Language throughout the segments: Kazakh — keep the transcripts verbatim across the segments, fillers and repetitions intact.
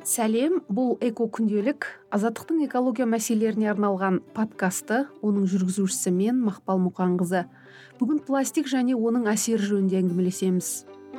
Сәлем, бұл эко күнделік Азаттықтың экология мәселелеріне арналған подкасты, оның жүргізушісі мен Мақпал Мұқанқызы. Бүгін пластик және оның әсері жөнінде әңгімелесеміз.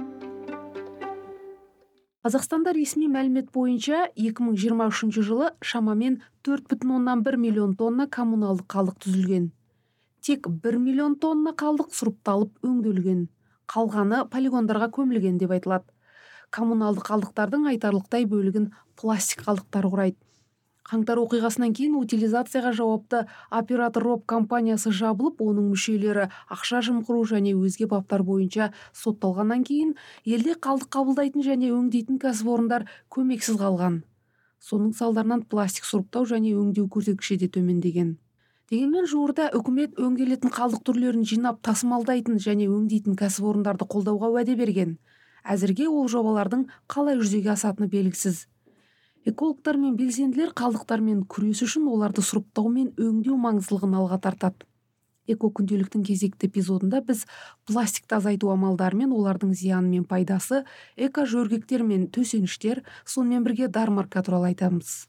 Қазақстанда ресми мәлімет бойынша екі мың жиырма үшінші жылы шамамен төрт бүтін оннан бір миллион тонна коммуналдық қалдық түзілген. Тек бір миллион тонна қалдық сұрыпталып өңделген. Қалғаны полигондарға көмілген деп айтылады. Коммуналдық қалдықтардың айтарлықтай бөлігін пластик қалдықтары құрайды. Қаңтар оқиғасынан кейін утилизацияға жауапты оператор Роб компаниясы жабылып, оның мүшелері ақша жымқыру және өзге баптар бойынша сотталғаннан кейін елде қалдық қабылдайтын және өңдейтін кәсіпорындар көмексіз қалған. Соның салдарынан пластик сұрыптау және өңдеу көрсеткіші де төмендеген. Дегенмен жуырда үкімет өңделетін қалдық түрлерін жинап тасымалдайтын және өңдейтін кәсіпорындарды қолдауға уәде берген. Әзірге ол жобалардың қалай жүзеге асатыны белгісіз. Экологтар мен белсенділер қалдықтармен күрес үшін оларды сұрыптау мен өңдеу маңыздылығын алға тартады. Эко күнделіктің кезекті эпизодында біз пластикті азайту амалдары мен олардың зияны мен пайдасы, эко жөргектер мен төсеніштер, сонымен бірге дармарка туралы айтамыз.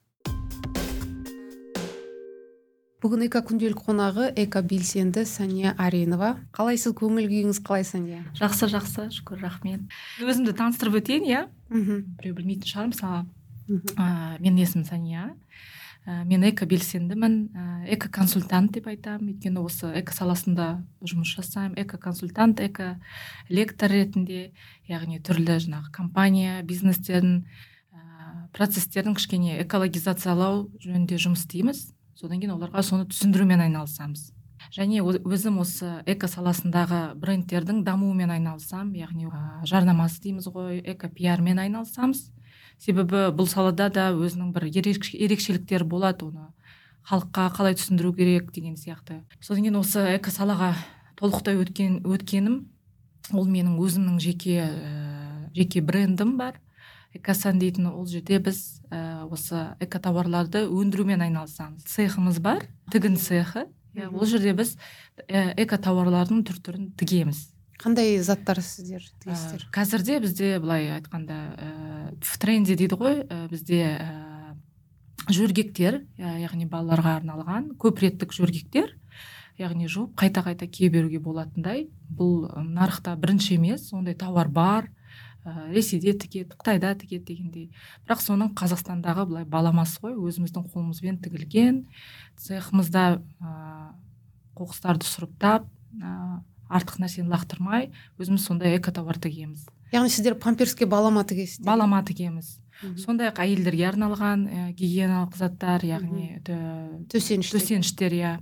Бүгін эко күнделік қонағы эко белсенді Сәния Аренова. Қалайсыз, көңіл күйіңіз қалай, Сәния? Жақсы, жақсы, шүкір, рахмет. Өзімді таныстырып өтейін, иә? Біреу білмейтін шығар, мысалы. Мен есімім Сәния. Мен эко белсендімін, эко консультант деп айтамын. Өйткені осы эко саласында жұмыс жасаймын. Эко консультант, эко лектор ретінде, яғни түрлі жаңағы компания, бизнестердің процестердің кішкене экологизациялау жөнінде жұмыс істейміз. Содан кейін оларға соны түсіндірумен айналысамыз. Және өзім осы эко саласындағы брендтердің дамуымен айналысам, яғни жарнамасы дейміз ғой, эко пиармен айналысамыз. Себебі бұл салада да өзінің бір ерекшеліктері болады, оны халыққа қалай түсіндіру керек деген сияқты. Содан кейін осы эко салаға толықтай өткен өткенім, ол менің өзімнің жеке жеке брендім бар. Экосан дейтін, ол жерде біз ә, осы эко тауарларды өндірумен айналысамыз. Цехымыз бар, тігін цехы. Ол жерде біз ә, эко тауарлардың түр-түрін тігеміз. Қандай заттар сіздер тігесіздер? Ә, қазірде бізде былай айтқанда ә, в тренде дейді ғой, ә, бізде ә, жөргектер, ә, яғни балаларға арналған көп реттік жөргектер, яғни жуып қайта-қайта кие беруге болатындай. Бұл нарықта бірінші емес, ондай тауар бар. Ресейде тігеді, Қытайда тігеді дегендей. Бірақ соның Қазақстандағы былай баламасы ғой, өзіміздің қолымызбен тігілген. Цехымызда қоқыстарды сұрыптап, артық нәрсені лақтырмай, өзіміз сондай эко тауар тігеміз. Яғни сіздер памперске балама тігесіздер? Балама тігеміз. Сондай-ақ әйелдерге арналған гигиеналық заттар, яғни төсеніштер, иә.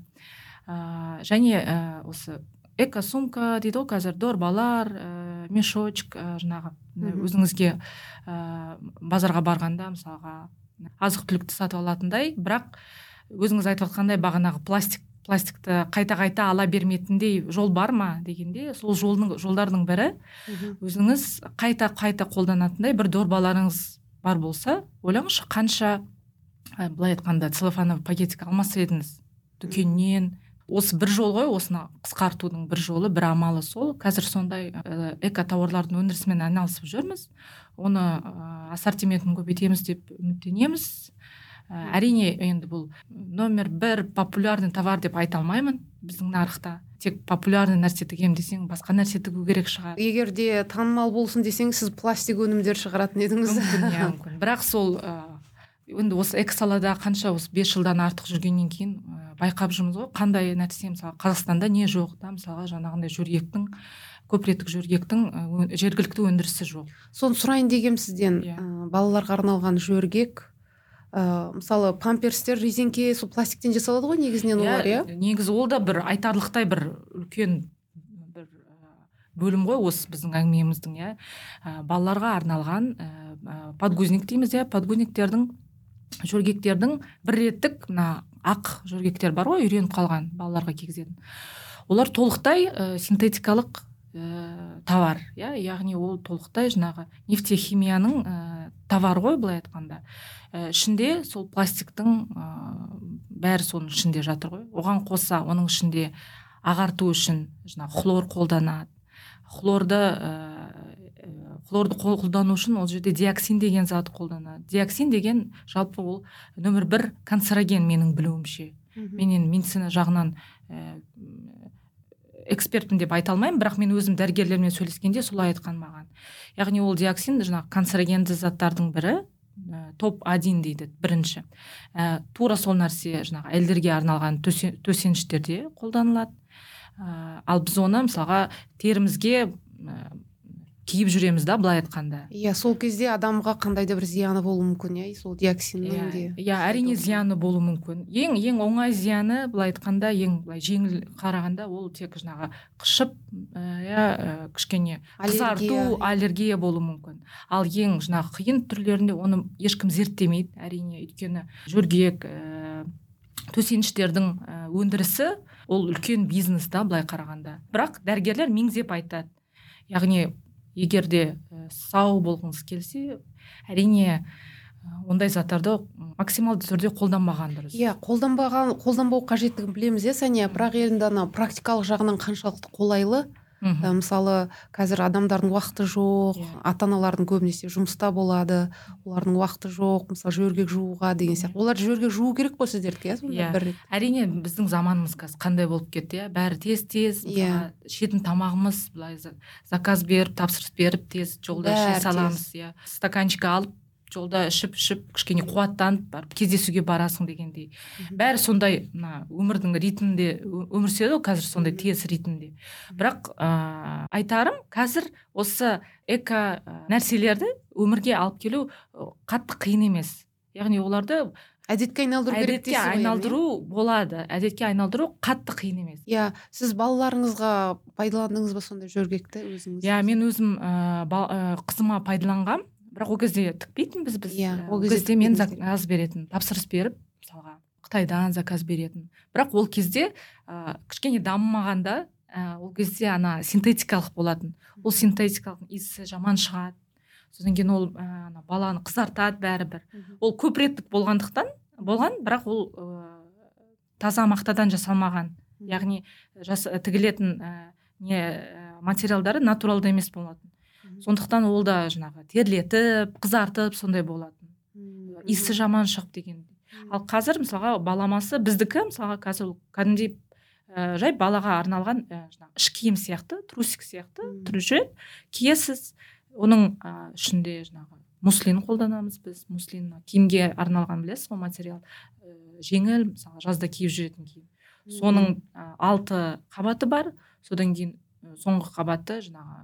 Және осы эко сумка дейді ғой, қазір дорбалар, мешочек, жаңағы өзіңізге базарға барғанда мысалға азық-түлікті сатып алатындай, бірақ өзіңіз айтып жатқандай бағанағы пластик пластикті қайта-қайта ала бермейтіндей жол бар ма дегенде, сол жолдың жолдардың бірі өзіңіз қайта-қайта қолданатындай бір дорбаларыңыз бар болса, ойлаңызшы, қанша былай айтқанда целлофановый пакетик алмас едіңіз дүкеннен. Осы бір жол ғой, осыны қысқартудың бір жолы, бір амалы сол. Қазір сондай эко тауарлардың өндірісімен айналысып жүрміз. Оны ассортиментін көбейтеміз деп үміттенеміз. Әрине, енді бұл номер бір популярный товар деп айта алмаймын біздің нарықта. Тек популярный нәрсе тігем десең, басқа нәрсе тігу керек шығар. Егер де танымал болсын десең, сіз пластик өнімдер шығаратын едіңіз. Мүмкін, иә, мүмкін. Бірақ сол енді осы эко салада қанша осы бес жылдан артық жүргеннен кейін байқап жүрміз ғой, қандай нәрсе, мысалы Қазақстанда не жоқ та, мысалға жаңағындай жөргектің, көп реттік жөргектің жергілікті өндірісі жоқ. Соны сұрайын дегем сізден, балаларға арналған жөргек, мысалы памперстер, резеңке, сол пластиктен жасалады ғой негізінен олар, иә? Негізі ол да бір айтарлықтай бір үлкен бір бөлім ғой осы біздің әңгімеміздің, иә. Балаларға арналған подгузник дейміз, иә, подгузниктердің жөргектердің бір реттік мына ақ жөргектер бар ғой, үйреніп қалған балаларға кигізетін. Олар толықтай ә, синтетикалық ә, товар, иә, яғни ол толықтай жаңағы нефтехимияның ә, товар ғой, былай айтқанда. Ә, ішінде сол пластиктің ә, бәрі соның ішінде жатыр ғой. Оған қоса оның ішінде ағарту үшін жаңағы хлор қолданады. Хлорды ә, хлорды қолдану үшін ол жерде диоксин деген зат қолданады. Диоксин деген жалпы ол нөмір бір канцероген менің білуімше. Мен енді медицина жағынан ә, экспертпін деп айта алмаймын, бірақ мен өзім дәрігерлермен сөйлескенде солай айтқан маған. Яғни ол диоксин жаңағы канцерогенді заттардың бірі, ә, топ один дейді, бірінші. Ә, тура сол нәрсе жаңағы әйелдерге арналған төсеніштерде қолданылады. Ә, ал біз оны мысалға терімізге ә, киіп жүреміз да, былай айтқанда. Иә, сол кезде адамға қандай да бір зияны болуы мүмкін, иә, сол диоксиннің де. Иә, әрине зияны болуы мүмкін. Ең ең оңай зияны, былай айтқанда, ең былай жеңіл қарағанда, ол тек жаңағы қышып, иә, кішкене қызарту, аллергия болуы мүмкін. Ал ең жаңағы қиын түрлерінде оны ешкім зерттемейді, әрине, өйткені жөргек, төсеніштердің өндірісі ол үлкен бизнес да, былай қарағанда. Бірақ дәрігерлер меңзеп айтады. Яғни егер де сау болғыңыз келсе, әрине ондай заттарды максималды түрде қолданбаған дұрыс. Иә, қолданбаған, қолданбау қажеттігін білеміз, иә, Сәния, бірақ енді ана практикалық жағынан қаншалықты қолайлы. Ә, мысалы, қазір адамдардың уақыты жоқ, yeah. ата-аналардың көбінесе жұмыста болады, олардың уақыты жоқ, мысалы жөргек жууға деген сияқты. Олар жөргек жуу керек қой сіздерге, иә? Yeah. Әрине біздің заманымыз қазір қандай болып кетті, иә? Бәрі тез-тез, yeah. Ішетін тамағымыз былай заказ беріп, тапсырыс беріп, тез жолда іше саламыз, иә. Стаканчик алып, жолда ішіп-ішіп, кішкене қуаттанып барып кездесуге барасың дегендей. Бәрі сондай мына өмірдің ритмінде өмір сүреді, қазір сондай тез ритмінде. Бірақ ә, айтарым, қазір осы эко нәрселерді өмірге алып келу қатты қиын емес. Яғни оларды әдетке айналдыру керек дейсіз ғой. Әдетке айналдыру болады. Әдетке айналдыру қатты қиын емес. Иә, сіз балаларыңызға пайдаландыңыз ба сондай жөргекті өзіңіз? Иә, мен өзім ә, қызыма пайдаланғам. Бірақ ол кезде тікпейтінбіз біз. Yeah, ол кезде мен заказ беретін, тапсырыс беріп, мысалға Қытайдан заказ беретін. Бірақ ол кезде ә, кішкене дамымағанда, ә, ол кезде ана синтетикалық болатын. Ол синтетикалық иісі жаман шығады. Содан кейін ол ә, баланы қызартады бәрібір. Ол көп реттік болғандықтан болған, бірақ ол ә, таза мақтадан жасалмаған. Яғни жас, тігілетін ә, не ә, материалдары натуралды емес болатын. Сондықтан ол да жаңағы терлетіп, қызартып сондай болатын. Иісі жаман шығып деген. Ал қазір мысалға баламасы біздікі мысалға қазір кәдімгідей ә, жай балаға арналған ә, жаңағы іш киім сияқты, трусик сияқты түрі жүреді. Киесіз, оның ә, ішінде жаңағы муслин қолданамыз біз. Муслин киімге арналған, білесіз ғой, материал. Ә, жеңіл, мысалы жазда киіп жүретін киім. Соның ә, алты қабаты бар. Содан кейін ә, соңғы қабаты жаңағы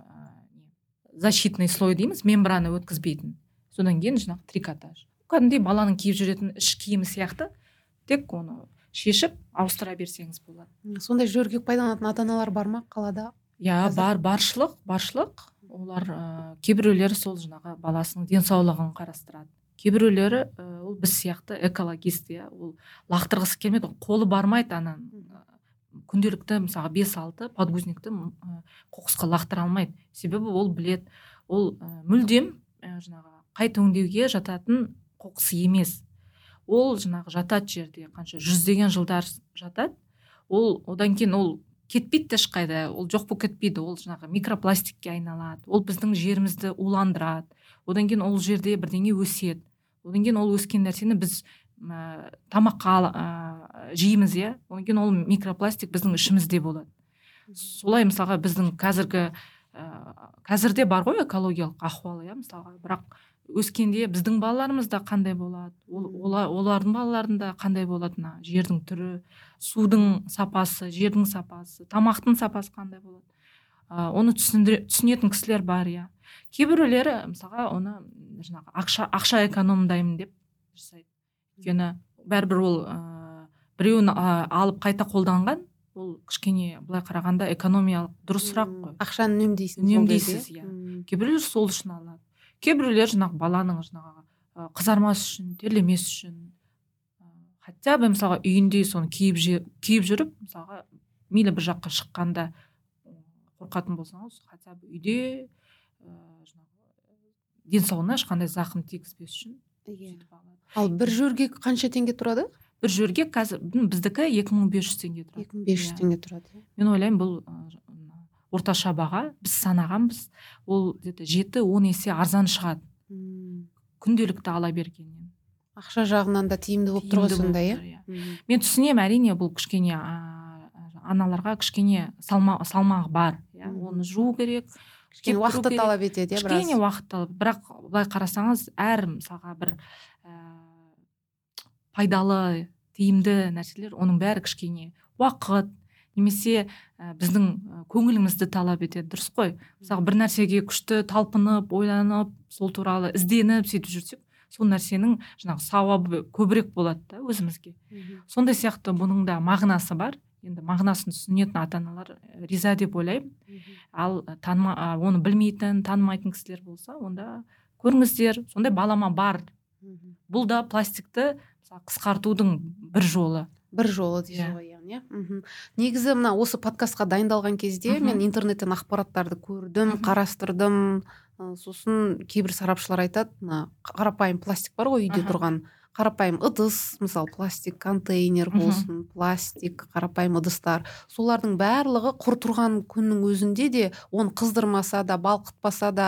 защитный слой дейміз, мембрана өткізбейтін. Содан кейін жаңағы трикотаж. Кәдімгідей баланың киіп жүретін іш киімі сияқты, тек оны шешіп ауыстыра берсеңіз болады. Сондай жөргек пайдаланатын ата-аналар бар ма қалада? Иә, бар, баршылық, баршылық. Олар ә, кейбіреулері сол жаңағы баласының денсаулығын қарастырады. Кейбіреулері ә, ол біз сияқты экологист, иә, ол лақтырғысы келмейді, қолы бармайды анан күнделікті мысалға бес алты подгузникті қоқысқа лақтыра алмайды. Себебі ол білет, ол ә, мүлдем ә, жаңағы қайта өңдеуге жататын қоқыс емес. Ол жаңағы жатат жерде қанша жүздеген жылдар жатады. Ол одан кейін ол кетпейді ешқайда, ол жоқ болып кетпейді. Ол жаңағы микропластикке айналады. Ол біздің жерімізді уландырады. Одан кейін ол жерде бірдеңе өседі. Одан кейін ол өскен нәрсені біз ә, тамаққа ә, жейміз, иә. Одан кейін ол микропластик біздің ішімізде болады. Солай мысалға біздің қазіргі ә, қазірде бар ғой экологиялық ахуалы, иә, мысалға. Бірақ өскенде біздің балаларымыз да қандай болады, ол, олардың балаларында қандай болады, мына жердің түрі, судың сапасы, жердің сапасы, тамақтың сапасы қандай болады. Ә, оны түсінетін кісілер бар, иә. Кейбіреулері мысалға оны жаңағы ақша, ақша экономдаймын деп жасайды. Өйткені бәрібір ол ә, біреуін ә, алып қайта қолданған, ол кішкене былай қарағанда экономиялық дұрысырақ қой. Ақшаны үнемдейсіз. Үнемдейсіз, иә. Кейбіреулер сол үшін алады. Кейбіреулер жаңағы баланың жаңағы қызармас үшін, терлемес үшін, хотя бы мысалға үйінде соны киіп, киіп жүріп, мысалға мейлі бір жаққа шыққанда қорқатын болсаңыз, хотя бы үйде денсаулығына ешқандай зақым тигізбес үшін. Ал бір жөргек қанша теңге тұрады? Бір жөргек қазір біздікі екі мың бес жүз теңге тұрады. екі мың бес жүз теңге тұрады. Мен ойлаймын, бұл орташа баға біз санағанбыз ол где-то жеті он есе арзан шығады күнделікті ала бергеннен. Ақша жағынан да тиімді болып тұр ғой сонда, иә. Мен түсінемін, әрине бұл кішкене аналарға кішкене салмағы бар, оны жуу керек, кішкене уақытты талап етеді, біраз. Кішкене уақыт талап, бірақ былай қарасаңыз, әр мысалға бір пайдалы, тиімді нәрселер, оның бәрі кішкене уақыт, немесе біздің көңілімізді талап етеді, дұрыс қой. Мысалы бір нәрсеге күшті талпынып, ойланып, сол туралы ізденіп сөйтіп жүрсек, сол нәрсенің жаңағы сауабы көбірек болады да өзімізге. Сондай сияқты бұның да мағынасы бар. Енді мағынасын түсінетін ата-аналар риза деп ойлаймын. Ал таныма, оны білмейтін, танымайтын кісілер болса, онда көріңіздер, сондай балама бар. Бұл да пластикті қысқартудың бір жолы. Бір жолы дейсіз ғой, яғни. Негізі мына осы подкастқа дайындалған кезде мен интернеттен ақпараттарды көрдім, қарастырдым. Сосын кейбір сарапшылар айтады, мына қарапайым пластик бар ғой үйде тұрған, қарапайым ыдыс, мысалы пластик контейнер болсын, пластик, қарапайым ыдыстар, солардың барлығы құр тұрған күннің өзінде де оны қыздырмаса да, балқытпаса да,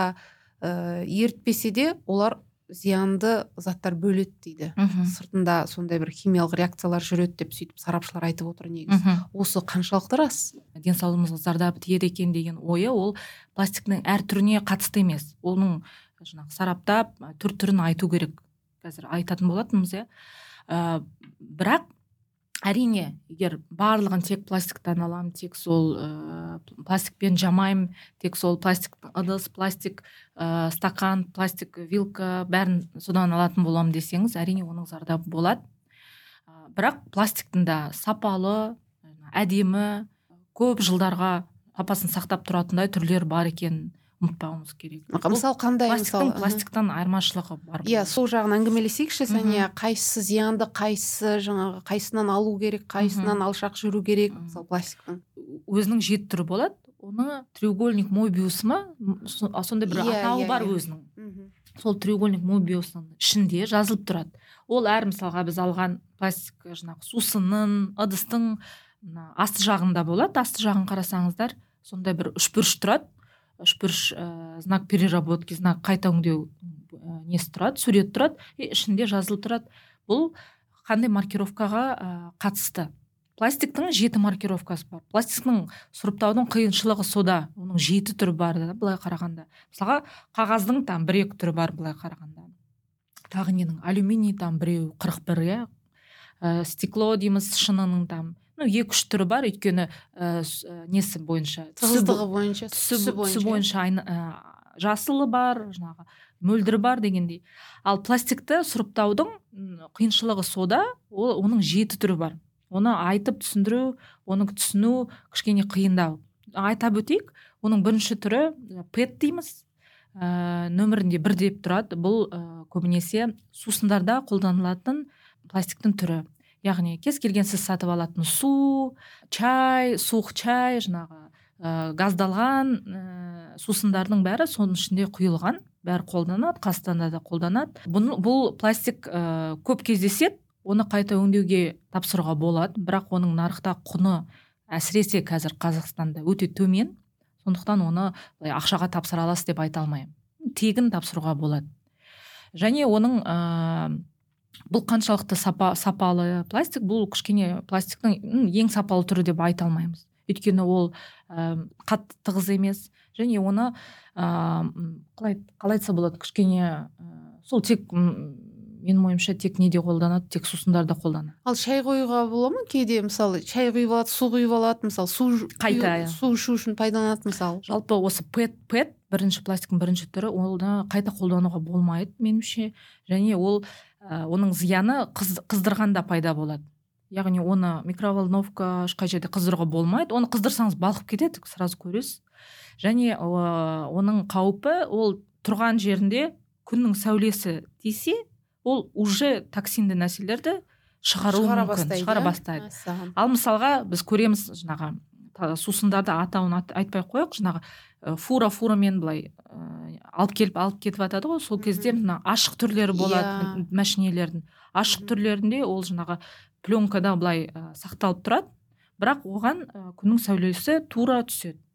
ертпесе де олар зиянды заттар бөледі дейді. Сыртында сондай бір химиялық реакциялар жүреді деп сөйтіп сарапшылар айтып отыр негізі. Осы қаншалықты рас? Денсаулығымызға зардап тиеді екен деген ойы ол пластиктің әр түріне қатысты емес. Оның жаңағы сараптап түр-түрін айту керек. Қазір айтатын болатынбыз, иә. Бірақ әрине, егер барлығын тек пластиктан аламын, тек сол ә, пластикпен жамаймын, тек сол пластик ыдыс, пластик ә, стакан, пластик вилка бәрін содан алатын боламын десеңіз, әрине оның зардабы болады. Ә, бірақ пластиктың да сапалы, әдемі, көп жылдарға сапасын сақтап тұратындай түрлер бар екенін ұмытпауымыз керек. Мысалы қандай? Пластиктың пластиктан айырмашылығы бар. Иә, сол жағын әңгімелесейікші, Сәния, қайсысы зиянды, қайсысы жаңағы қайсынан алу керек, қайсынан алшақ жүру керек, мысалы пластиктың. Өзінің жеті түрі болады. Оны треугольник Мобиус ма, сондай бір атауы бар өзінің. Сол треугольник Мобиусның ішінде жазылып тұрады. Ол әр мысалға біз алған пластик жаңағы сусынның, ыдыстың асты жағында болады. Асты жағын қарасаңыздар, сондай бір үшбұрыш тұрады. Үшбұрыш ә, знак переработки, знак қайта өңдеу ә, несі тұрады, сурет тұрады, и ішінде жазылып тұрады. Бұл қандай маркировкаға ә, қатысты. Пластиктің жеті маркировкасы бар. Пластиктің сұрыптаудың қиыншылығы сода. Оның жеті түрі бар да, былай қарағанда. Мысалға қағаздың там бір екі түрі бар былай қарағанда. Тағы ненің алюминий там біреу қырық бір, иә. Ә, стекло дейміз, шынының там ну екі үш түрі бар, өйткені ә, несі бойынша, тығыздығы бойынша, түсі бойынша, бойынша айны, ә, жасылы бар, жаңағы мөлдірі бар дегендей. Ал пластикті сұрыптаудың қиыншылығы сода, ол оның жеті түрі бар. Оны айтып түсіндіру, оны түсіну кішкене қиындау. Айтап өтейік, оның бірінші түрі пэт дейміз, ә, нөмірінде бір деп тұрады. Бұл ә, көбінесе сусындарда қолданылатын пластиктің түрі. Яғни кез келген сіз сатып алатын су, чай, суық чай, жаңағы ә, газдалған ә, сусындардың бәрі соның ішінде құйылған, бәрі қолданады, Қазақстанда да қолданады. Бұл, бұл пластик ә, көп кездеседі, оны қайта өңдеуге тапсыруға болады, бірақ оның нарықта құны әсіресе қазір Қазақстанда өте төмен, сондықтан оны ақшаға тапсыра аласыз деп айта алмаймын. Тегін тапсыруға болады. Және оның ә, бұл қаншалықты сапа, сапалы пластик, бұл кішкене пластиктің ең сапалы түрі деп айта алмаймыз. Өйткені ол ә, қатты тығыз емес, және оны ә, қалай, қалай айтса болады, кішкене ә, сол тек менің ойымша тек неде қолданады, тек сусындарда қолданады. Ал шай қоюға бола ма кейде, мысалы шай құйып алады, су құйып алады, мысалы су қайта су ішу үшін пайдаланады, мысалы. Жалпы осы пэт пэт бірінші пластиктің бірінші түрі, оны қайта қолдануға болмайды меніңше, және ол ә, оның зияны қыз, қыздырғанда пайда болады. Яғни оны микроволновка ешқай жерде қыздыруға болмайды. Оны қыздырсаңыз балқып кетеді, сразу көресіз. Және ә, оның қаупі ол тұрған жерінде күннің сәулесі тисе, ол уже токсинді нәрселерді шығару шығара мүмкін, бастайды, шығара бастайды. Ал мысалға біз көреміз жаңағы сусындарды атауын айтпай қояйық, жаңағы фура фурамен былай алып келіп алып кетіп жатады ғой, сол кезде мына ашық түрлері болады, мәшинелердің ашық түрлерінде ол жаңағы пленкада былай сақталып тұрады, бірақ оған күннің сәулесі тура түседі.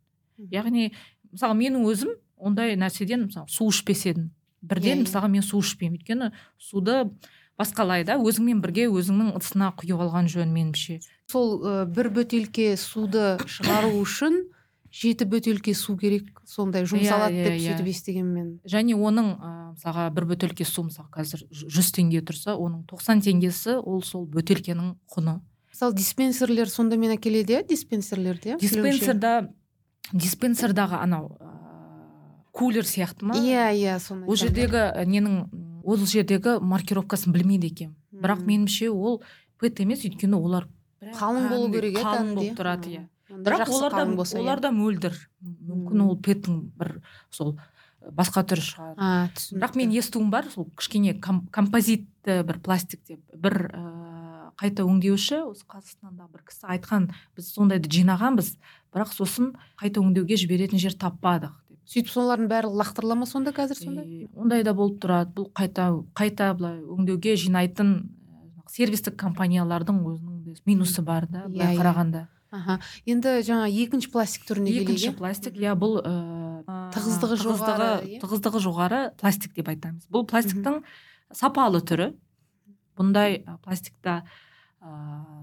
яғни мысалы менің өзім ондай нәрседен мысалы су ішпес едім бірден мысалға мен су ішпеймін өйткені суды басқалай да өзіңмен бірге өзіңнің ыдысына құйып алған жөн меніңше. Сол ә, бір бөтелке суды шығару үшін жеті бөтелке су керек сондай жұмсалады yeah, деп yeah, сөйтіп yeah. естігенмен. Және оның ә, мысалға бір бөтелке су мысалы қазір жүз теңге тұрса оның тоқсан теңгесі ол сол бөтелкенің құны. Мысалы диспенсерлер сондамен әкеледі, диспенсерлерде. Диспенсерда диспенсердағы анау ә, кулер сияқты ма? Иә, иә, сондай. Ол жердегі ненің ол жердегі маркировкасын білмейді екенмін. Бірақ меніңше ол пэт емес, өйткені олар қалың болу керек еді. Қалың болып тұрады, иә. Бірақ оларда оларда мөлдір. Мүмкін ол пэттің бір сол басқа түрі шығар. А, түсінікті. Бірақ мен естуім бар, сол кішкене композитті бір пластик деп бір ә, қайта өңдеуші осы Қазақстандағы бір кісі айтқан, біз сондайды жинағанбыз, бірақ сосын қайта өңдеуге жіберетін жер таппадық. Сөйтіп солардың бәрі лақтырыла ма сонда қазір сонда? Е, ондай да болып тұрады. Бұл қайта қайта былай өңдеуге жинайтын сервистік компаниялардың өзінің минусы бар да, былай қарағанда. Аха. Енді жаңа екінші пластик түріне келейік. Екінші пластик, иә, бұл ә, тығыздығы жоғары, тығыздығы жоғары пластик деп айтамыз. Бұл пластиктің сапалы түрі. Бұндай пластикта ә,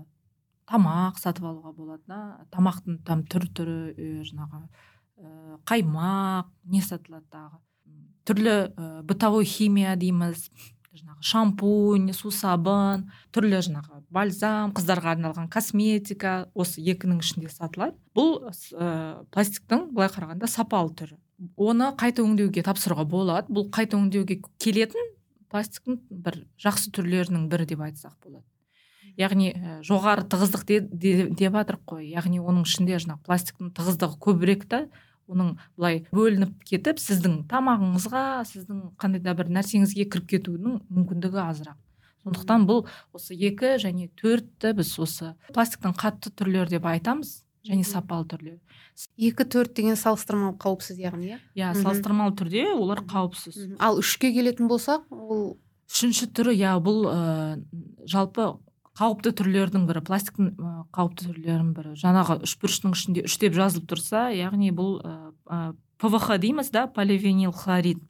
тамақ сатып алуға болады да. Тамақтың там түр-түрі, жаңағы ә, қаймақ, не сатылады дағы. Түрлі ә, бытовой химия дейміз. Жаңағы шампунь, сусабын, түрлі жаңағы бальзам, қыздарға арналған косметика осы екінің ішінде сатылады. Бұл ә, пластиктің былай қарағанда сапалы түрі. Оны қайта өңдеуге тапсыруға болады. Бұл қайта өңдеуге келетін пластиктің бір жақсы түрлерінің бірі деп айтсақ болады. Яғни ә, жоғары тығыздық деп жатырық қой. Яғни оның ішінде жаңағы пластиктің тығыздығы көбірек та, оның былай бөлініп кетіп, сіздің тамағыңызға, сіздің қандай да бір нәрсеңізге кіріп кетуінің мүмкіндігі азырақ. Сондықтан бұл осы екі және төртті біз осы пластиктің қатты түрлері деп айтамыз, және сапалы түрлері. Екі төрт деген салыстырмалы қауіпсіз яғни, иә? Иә, салыстырмалы түрде олар қауіпсіз. Ал үшке келетін болсақ, ол үшінші түрі, иә, бұл ә, жалпы қауіпті түрлердің бірі, пластиктің қауіпті түрлерінің бірі. Жаңағы үш бұрыштың ішінде үш деп жазылып тұрса, яғни бұл ә, пэ вэ ха дейміз да, поливинил хлорид.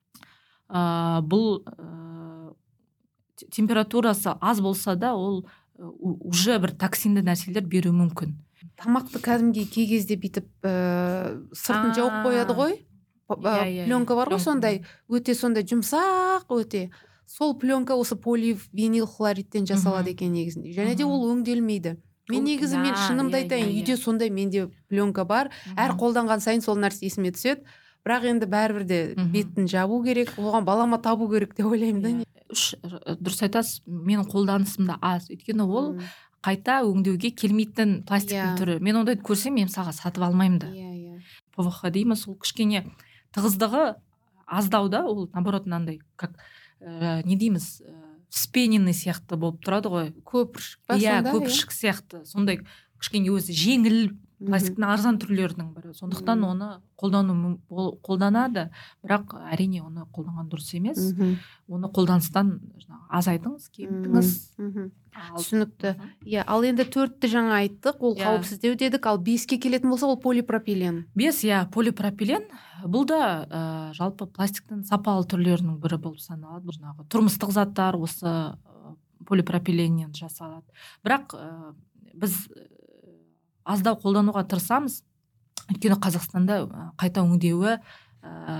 Ә, бұл ә, температурасы аз болса да, ол уже бір токсинді нәрселер беруі мүмкін. Тамақты кәдімгі кей кезде бүйтіп ә, сыртын жауып қояды ғой. Пленка бар ғой сондай, өте сондай жұмсақ өте. Сол пленка осы поливинил хлоридтен жасалады екен негізінде. Және де ол өңделмейді. Мен негізі мен шынымды айтайын, үйде сондай менде пленка бар. Әр қолданған сайын сол нәрсе есіме түседі. Бірақ енді бәрібір де бетін жабу керек, оған балама табу керек деп ойлаймын да. Үш дұрыс айтасыз, менің қолданысым да аз. Өйткені ол қайта өңдеуге келмейтін пластиктің түрі. Мен ондайды көрсем, мен мысалға сатып алмаймын да. пэ вэ ха дейміз, ол кішкене тығыздығы аздауда, ол наоборот мынандай как Ә, не дейміз, ә, вспененный сияқты болып тұрады ғой. Көпіршік па сонда? Иә, көпіршік сияқты. Сондай кішкене өзі жеңіл пластиктің арзан түрлерінің бірі. Сондықтан оны қолдану қолданады, бірақ әрине оны қолданған дұрыс емес. Оны қолданыстан азайтыңыз, кемітіңіз. Түсінікті. Иә, ал енді төртті жаңа айттық, ол қауіпсіздеу дедік, ал беске келетін болса, ол полипропилен. Бес, иә, полипропилен. Бұл да ә, жалпы пластиктің сапалы түрлерінің бірі болып саналады. Бұл жаңағы тұрмыстық заттар осы ә, полипропиленнен жасалады. Бірақ ә, біз аздау қолдануға тырысамыз. Өйткені Қазақстанда қайта өңдеуі ә,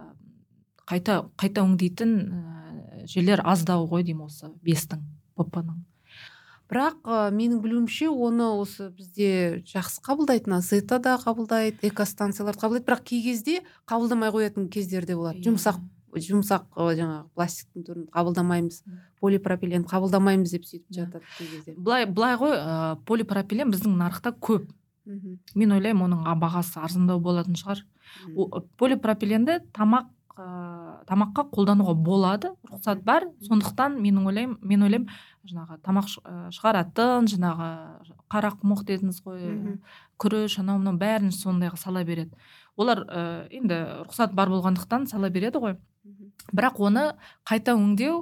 қайта қайта өңдейтін ә, жерлер аздау ғой деймін осы бестің пэ пэ-ның. Бірақ ә, менің білуімше оны осы бізде жақсы қабылдайтын, зета да қабылдайды, экостанциялар қабылдайды, бірақ кей кезде қабылдамай қоятын кездерде болады. Жұмсақ жұмсақ жаңағы пластиктің түрін қабылдамаймыз, полипропилен қабылдамаймыз деп сөйтіп жатады кей кезде. Былай былай ғой, ә, полипропилен біздің нарықта көп. Мен ойлаймын, оның бағасы арзандау болатын шығар. Полипропиленді тамақ ә, тамаққа қолдануға болады, рұқсат бар. Сондықтан менің ойлаймын, мен ойлаймын, жаңағы тамақ шығаратын, жаңағы қарақұмық дедіңіз ғой, күріш, анау мынау бәрін сондайға сала береді. Олар ә, енді рұқсат бар болғандықтан сала береді ғой. Бірақ оны қайта өңдеу,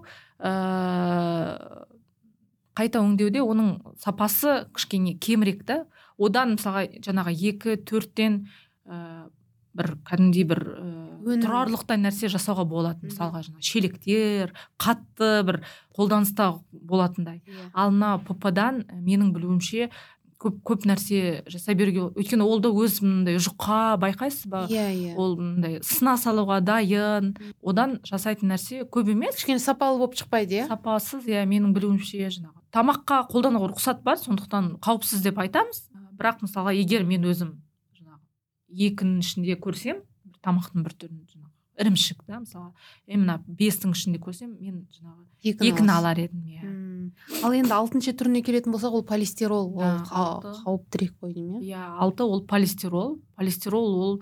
ә, қайта өңдеуде оның сапасы кішкене кемірек та. Одан мысалға жаңағы екі төрттен ә, бір кәдімгідей бір Өнім. тұрарлықтай нәрсе жасауға болады. Мысалға жаңағы шелектер, қатты бір қолданыста болатындай. Ал мына ПП-дан менің білуімше көп көп нәрсе жасай беруге, өйткені ол да өз мындай жұқа, байқайсыз ба? Иә, иә. Ол мындай сына салуға дайын. Одан жасайтын нәрсе көп емес. Кішкене сапалы болып шықпайды, иә? Сапасыз, иә, менің білуімше жаңағы. Тамаққа қолдануға рұқсат бар, сондықтан қауіпсіз деп айтамыз. Бірақ мысалға егер мен өзім екінің ішінде көрсем, тамақтың бір түрін жаңағы ірімшік, да, мысалға, мына бестің ішінде көрсем, мен жаңағы екіні алар едім, иә. Ал енді алтыншы түріне келетін болсақ, ол полистирол, ол қауіптірек қой деймін, иә? Иә, алты ол полистирол. Полистирол ол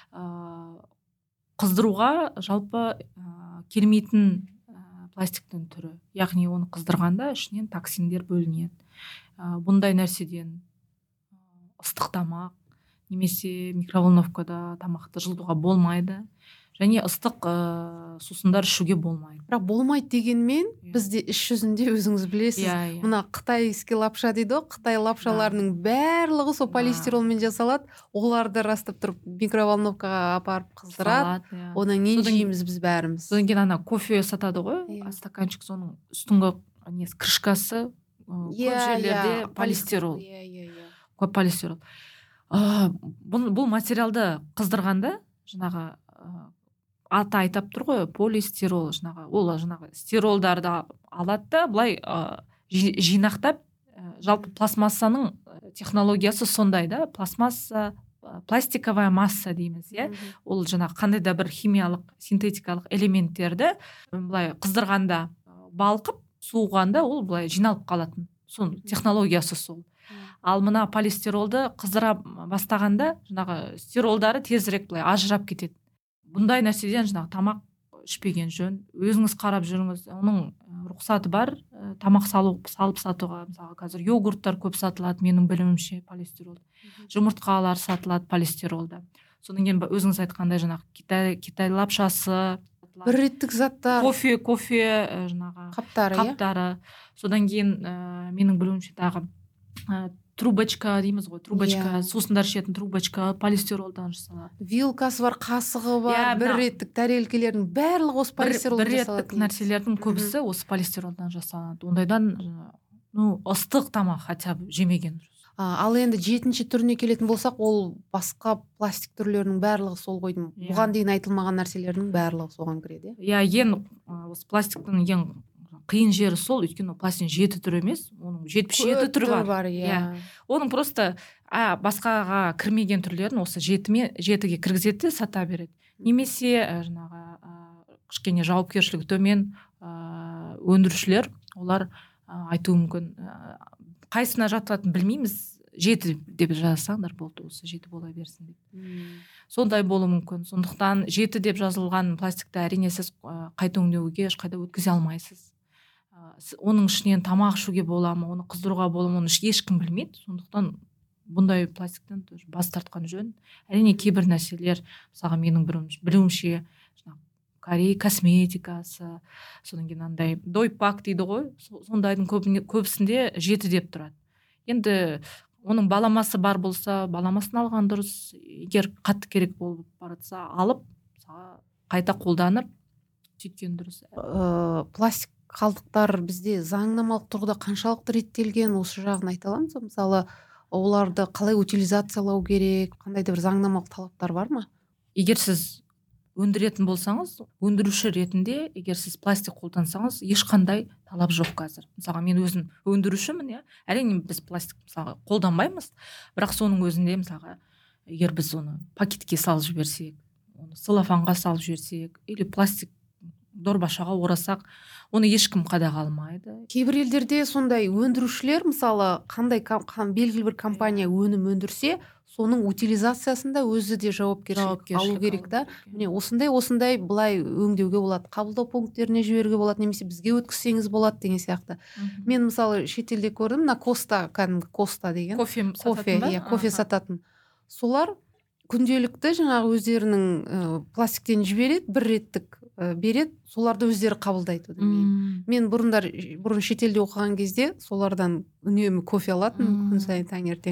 қыздыруға жалпы келмейтін пластиктің түрі. Яғни оны қыздырғанда ішінен токсиндер бөлінеді. Бұндай нәрседен ыстық тамақ немесе микроволновкада тамақты жылытуға болмайды, және ыстық ә, сусындар ішуге болмайды. Бірақ болмайды дегенмен, бізде іс жүзінде өзіңіз білесіз, yeah, yeah. мына қытайский лапша дейді ғой, Қытай лапшаларының барлығы сол полистиролмен жасалады, оларды растап тұрып микроволновкаға апарып қыздырады, yeah. Одан кейін жейміз біз бәріміз. Содан кейін ана кофе сатады ғой, yeah. Стаканчик, соның үстіңгі несі крышкасы көп yeah, жерлерде yeah. полистирол. Yeah, yeah, yeah. Көп полистирол. Uh, бұл, бұл материалды қыздырғанда жаңағы uh, аты айтап тұр ғой, полистирол, жаңағы ол жаңағы стиролдарды алады да былай uh, жинақтап, uh, жалпы пластмассаның технологиясы сондай, да, пластмасса, uh, пластиковая масса дейміз, иә. Ол жаңағы қандай да бір химиялық синтетикалық элементтерді былай қыздырғанда балқып суығанда ол былай жиналып қалатын. Соның технологиясы сол. Ал мына полистиролды қыздыра бастағанда жаңағы стиролдары тезірек былай ажырап кетеді. Бұндай нәрседен жаңағы тамақ ішпеген жөн. Өзіңіз қарап жүріңіз, оның рұқсаты бар, тамақ салу, салып сатуға. Мысалы қазір йогурттар көп сатылады, менің білуімше полистирол. Жұмыртқалар сатылады полистиролда. Содан кейін өзіңіз айтқандай жаңағы Китай, Китай лапшасы, бір реттік заттар, кофе, кофе жаңағы қаптары, қаптары. Содан кейін ә, менің білуімше тағы ә, трубочка дейміз ғой, трубочка, yeah. Сусындар ішетін трубочка полистиролдан жасалады. Вилкасы бар, қасығы бар, yeah, бір реттік тәрелкелердің барлығы осы полистиролдан жасалады. Бір реттік нәрселердің көбісі осы полистиролдан жасалады. Ондайдан ну ыстық тамақ хотя бы жемеген дұрыс. Ал енді жетінші түріне келетін болсақ, ол басқа пластик түрлерінің барлығы сол ғой деймін. Yeah. Бұған дейін айтылмаған нәрселердің барлығы соған кіреді. Иә, ең осы пластиктің ең қиын жері сол, өйткені пластиктің жеті түрі емес, оның жетпіс жеті түрі бар. бар иә. Оның просто а, басқаға кірмеген түрлерін осы жетіме, жетіге кіргізеді, сата береді. Немесе жаңағы кішкене жауапкершілігі төмен ә, өндірушілер, олар ә, айтуы мүмкін, ә, қайсына жататынын білмейміз, жеті деп жазсаңдар болды, осы жеті бола берсін деп. Hmm. Сондай болуы мүмкін. Сондықтан жеті деп жазылған пластикті әрине сіз ә, қайта өңдеуге ешқайда өткізе алмайсыз. Оның ішінен тамақ ішуге бола ма, оны қыздыруға бола ма, оны ешкім білмейді. Сондықтан бұндай пластиктен бас тартқан жөн. Әрине кейбір нәрселер, мысалға менің білуімше, Корей косметикасы, содан кейін андай дойпак дейді ғой, сондайдың көбісінде жеті деп тұрады. Енді оның баламасы бар болса, баламасын алған дұрыс. Егер қатты керек болып баратса, алып, қайта қолданып, сөйткен дұрыс. Ә, пластик қалдықтар бізде заңнамалық тұрғыда қаншалықты реттелген, осы жағын айта аламыз? Мысалы, оларды қалай утилизациялау керек, қандай да бір заңнамалық талаптар бар ма? Егер сіз өндіретін болсаңыз, өндіруші ретінде, егер сіз пластик қолдансаңыз, ешқандай талап жоқ қазір. Мысалға, мен өзім өндірушімін, иә. Әрине біз пластик мысалға қолданбаймыз, бірақ соның өзінде мысалға, егер біз оны пакетке салып жіберсек, оны целлофанға салып жіберсек, или пластик дорбашаға орасақ, оны ешкім қадағаламайды. Кейбір елдерде сондай өндірушілер, мысалы, қандай белгілі бір компания өнім өндірсе, соның утилизациясында өзі де жауапкершілік алу керек та. Міне осындай осындай былай өңдеуге болады, қабылдау пункттеріне жіберуге болады, немесе бізге өткізсеңіз болады деген сияқты. Мхм. Мен мысалы шетелде көрдім, мына Коста, кәдімгі Коста деген кофе кофе, иә, кофе сататын. Солар күнделікті жаңағы өздерінің ә, пластиктен жібереді, бір реттік ә, береді, соларды өздері қабылдайды. Mm. Мен бұрындар бұрын шетелде оқыған кезде солардан үнемі кофе алатын күн сайын таңертең.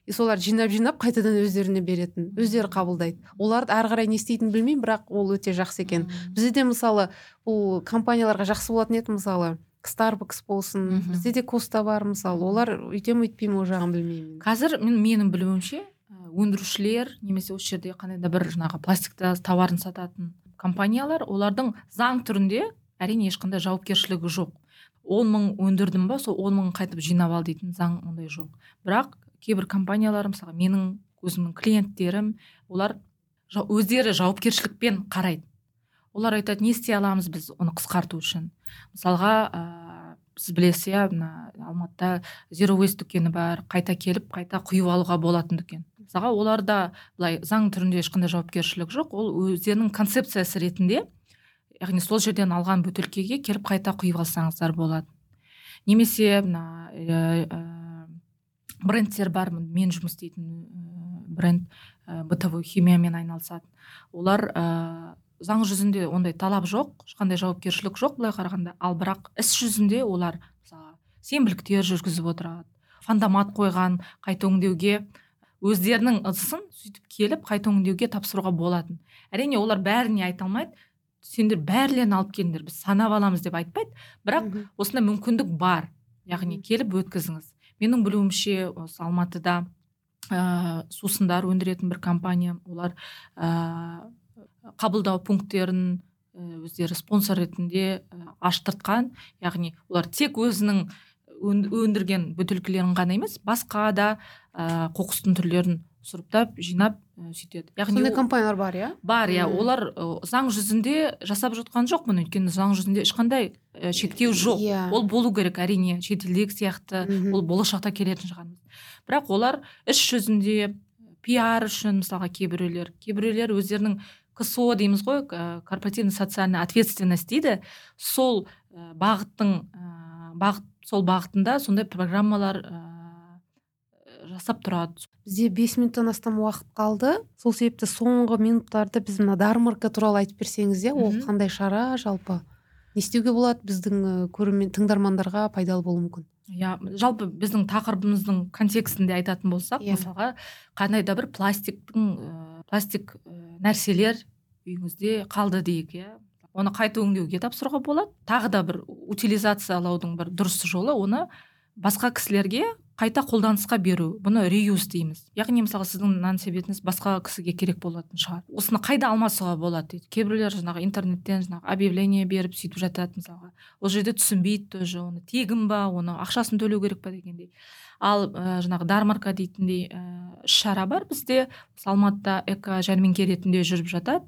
и солар жинап жинап қайтадан өздеріне беретін, өздері қабылдайды. Оларды ары қарай не істейтінін білмеймін, бірақ ол өте жақсы екен. Бізде де мысалы бұл компанияларға жақсы болатын еді, мысалы Starbucks болсын, бізде де Коста бар мысалы, олар үйтем өйтпеймін, ол жағын білмеймін. Қазір мен менің білуімше өндірушілер немесе осы жерде қандай да бір жаңағы пластикта товарын сататын компаниялар, олардың заң түрінде әрине ешқандай жауапкершілігі жоқ. он мың өндірдім ба, сол он мың қайтып жинап ал дейтін заң ондай жоқ. Бірақ кейбір компаниялар, мысалы менің өзімнің клиенттерім, олар өздері жауапкершілікпен қарайды. Олар айтады, не істей аламыз біз оны қысқарту үшін. Мысалға, ә, сіз білесіз, иә, мына Алматыда Zero Waste дүкені бар, қайта келіп, қайта құйып алуға болатын дүкен. Мысалға, оларда былай заң түрінде ешқандай жауапкершілік жоқ. Ол өздерінің концепциясы ретінде, яғни сол жерден алған бөтелкеге келіп қайта құйып алсаңыздар болады. Немесе мына ә, ә, брендтер бар, мен жұмыс істейтін ә, бренд ә, бытовой химиямен айналысады. Олар ә, заң жүзінде ондай талап жоқ, ешқандай жауапкершілік жоқ былай қарағанда, ал бірақ іс жүзінде олар мысалы сенбіліктер жүргізіп отырады, фандомат қойған, қайта өңдеуге өздерінің ыдысын сөйтіп келіп қайта өңдеуге тапсыруға болатын. Әрине олар бәріне айта алмайды, сендер бәрлерін алып келіңдер, біз санап аламыз деп айтпайды, бірақ осындай мүмкіндік бар, яғни келіп өткізіңіз. Менің білуімше осы Алматыда ә, сусындар өндіретін бір компания, олар ә, қабылдау пункттерін өздері спонсор ретінде аштыртқан, яғни олар тек өзінің өндірген бөтелкелерін ғана емес, басқа да ә, қоқыстың түрлерін сұрыптап, жинап ә, сөйтеді. Яғни сондай компаниялар бар, иә? Бар, иә. Олар ә, заң жүзінде жасап жатқан жоқ мұны, өйткені заң жүзінде ешқандай ә, шектеу жоқ. Yeah. Ол болу керек, әрине, шетелдегі сияқты, mm-hmm. ол болашақта келетін шығармыз. Бірақ олар іс жүзінде пиар үшін, мысалға кейбіреулер, кейбіреулер өздерінің КСО дейміз ғой, корпоративный социальная ответственность дейді, сол ә, бағыттың ә, бағыт, сол бағытында сондай программалар ә, жасап тұрады. Бізде бес минуттан астам уақыт қалды. Сол себепті соңғы минуттарда біз мына дармарка туралы айтып берсеңіз, иә, ол қандай шара жалпы? Не істеуге болады біздің көрермен тыңдармандарға пайдалы болуы мүмкін? Я, жалпы біздің тақырыбымыздың контекстінде айтатын болсақ, yeah. мысалға қандай да бір пластиктің ә, пластик ә, нәрселер үйіңізде қалды дейік, иә. Оны қайта өңдеуге тапсыруға болады. Тағы да бір утилизациялаудың бір дұрыс жолы, оны басқа кісілерге қайта қолданысқа беру. Бұны реюз дейміз. Яғни мысалы сіздің нан себетіңіз басқа кісіге керек болатын шығар. Осыны қайда алмасуға болады дейді. Кейбіреулер жаңағы интернеттен жаңағы объявление беріп сөйтіп жатады мысалға. Ол жерде түсінбейді тоже, оны тегін ба, оны ақшасын төлеу керек па дегендей. Ал ә, жаңағы дармарка дейтіндей ә, шара бар бізде. Алматыда эко жәрмеңке ретінде жүріп жатады.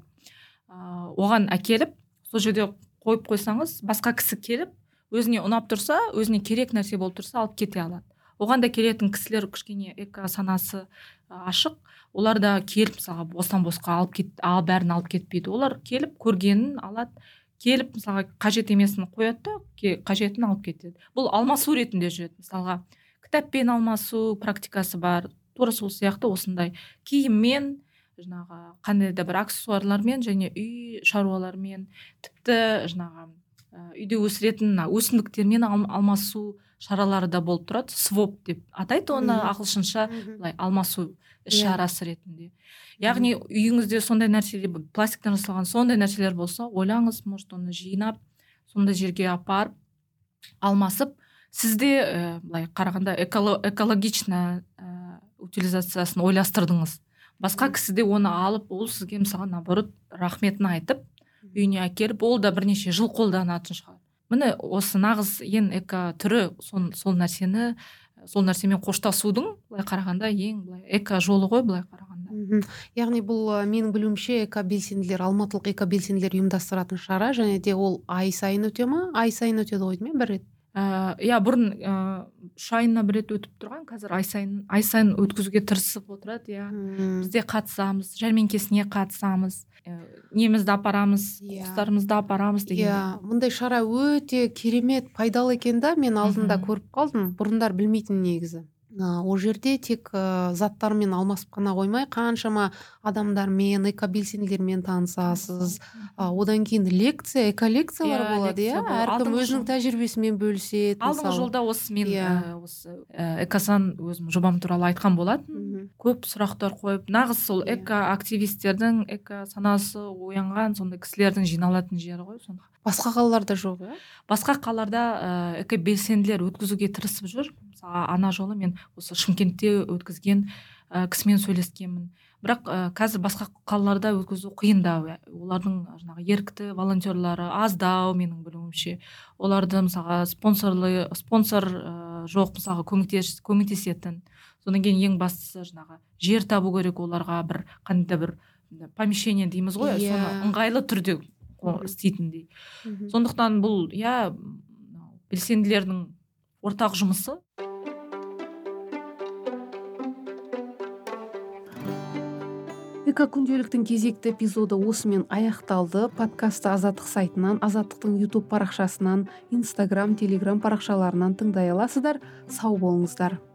Ә, оған әкеліп, сол жерде қойып қойсаңыз, басқа кісі келіп, өзіне ұнап тұрса, өзіне керек нәрсе болып тұрса, алып кете алады. Оған да келетін кісілер кішкене эко санасы ашық. Олар да келіп, мысалға, бостан босқа алып кет, ал бәрін алып кетпейді. Олар келіп көргенін алады, келіп, мысалға, қажет емесін қояды да, қажетін алып кетеді. Бұл алмасу ретінде жүреді. Мысалға, кітаппен алмасу практикасы бар. Тура сол сияқты осындай киіммен, жаңағы қандай да бір аксессуарлармен және үй шаруалармен, тіпті жаңағы үйде өсіретін өсімдіктермен алмасу шаралары да болып тұрады. Своп деп атайды оны ағылшынша, былай алмасу іс-шарасы ретінде. Яғни үйіңізде сондай нәрселер, пластиктен жасалған сондай нәрселер болса, ойлаңыз, может оны жинап, сондай жерге апарып, алмасып, сізде ә, былай қарағанда экологична ә, утилизациясын ойластырдыңыз. Басқа кісіде оны алып, ол сізге мысалы наоборот рахметін айтып, үйіне әкеліп, ол да бірнеше жыл қолданатын шығар. Міне осы нағыз ең эко түрі сол, сол нәрсені, сол нәрсемен қоштасудың былай қарағанда ең былай эко жолы ғой былай қарағанда. Яғни бұл менің білуімше эко-белсенділер, алматылық эко-белсенділер ұйымдастыратын шара, және де ол ай сайын өте ма? Ай сайын өтеді ғой деймін, бір рет. Иә, бұрын үш айына бір рет өтіп тұрған, қазір ай сайын ай сайын өткізуге тырысып отырады, иә. Бізде қатысамыз, жәрмеңкесіне қатысамыз, немізді апарамыз, қоқыстарымызды апарамыз деген. Иә, мұндай шара өте керемет, пайдалы екен да, мен алдында көріп қалдым, бұрындар білмейтін негізі. Ол жерде тек заттармен алмасып қана қоймай, қаншама адамдармен, экобелсенділермен танысасыз. Одан кейін лекция, эколекциялар Иә, болады, лекция иә. болады. Әркім Алдыңғы өзінің жол- тәжірибесімен бөліседі. алдыңғы мысалы. жолда осы мен Иә. ә, осы ә, экосан өзім жобам туралы айтқан болатын. Мгм. Көп сұрақтар қойып, нағыз сол Иә. эко-активистердің, эко-санасы оянған сондай кісілердің жиналатын жері ғой. Сонда Басқа қалаларда жоқ, иә? басқа қалаларда ә, экобелсенділер өткізуге тырысып жүр. Мысалы ана жолы мен осы Шымкентте өткізген ә, кісімен сөйлескенмін. Бірақ ә, қазір басқа қалаларда өткізу қиындау. Олардың жаңағы ерікті волонтерлары аздау, менің білуімше. Оларды мысалға спонсорлы спонсор ә, жоқ, мысалға көмектес, көмектесетін. Содан кейін ең бастысы жаңағы жер табу керек оларға, бір қандай бір помещение дейміз ғой, Иә. соны ыңғайлы түрде істейтіндей. Мгм. Сондықтан бұл иә белсенділердің ортақ жұмысы. Эко күнделіктің кезекті эпизоды осымен аяқталды. Подкасты Азаттық сайтынан, Азаттықтың YouTube парақшасынан, Instagram, Telegram парақшаларынан тыңдай аласыздар. Сау болыңыздар.